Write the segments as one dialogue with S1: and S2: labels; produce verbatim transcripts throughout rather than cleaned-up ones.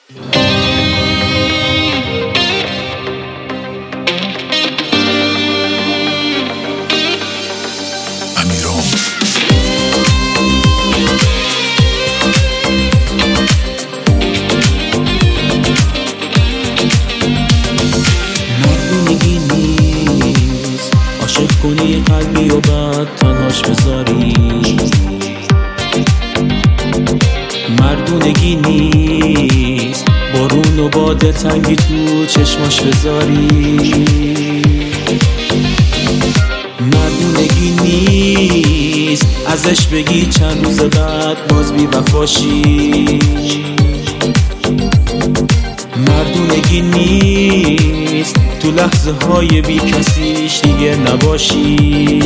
S1: کنی قلبی و بعد تنهاش بذاری، مردونگی نیست بارون و باد تنگی تو چشماش بذاری، مردونگی نیست ازش بگی چند روز بعد باز بی وفاشی، مردونگی نیست تو لحظه های بی کسیش دیگه نباشی.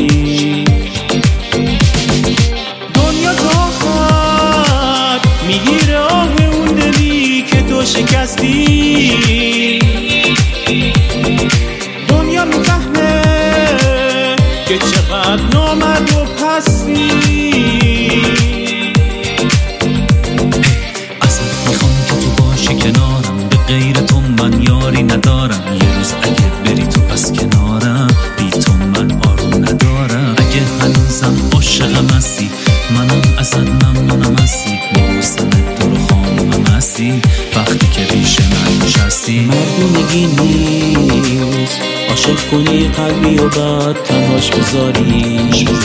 S1: دنیا تا خط میگیره آه اون دلی که تو شکستی، دنیا میفهمه که چقدر نامرد و پستی.
S2: اصلا میخوام که تو باشی کنارم، به غیر تو من یاری ندارم، یه روز اگه بری تو پس کنارم، بی تو من آروم ندارم. اگه هنوزم عاشقم هستی، منم ازت ممنونم هستی، میبوسمت تو رو خانومم هستی، وقتی که پیش من نشستی.
S1: مردونگی نیست عاشق کنی قلبی و بعد تنهاش بذاری،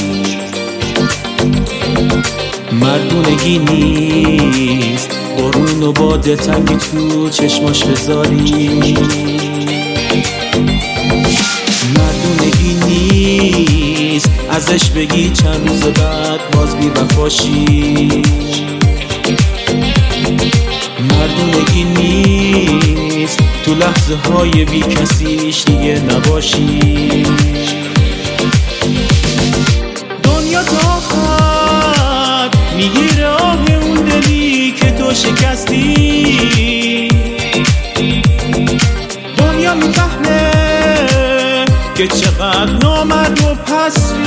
S1: مردونگی نیست بارون و باد تنگی تو چشماش بذاری، مردونگی نیست ازش بگی چند روز بعد باز بی وفاشی، مردونگی نیست تو لحظه های بی کسیش دیگه نباشی. دنیا تا خط میگیره آه اون دلی که تو شکستی، دنیا میفهمه که چقدر نامرد و پستی.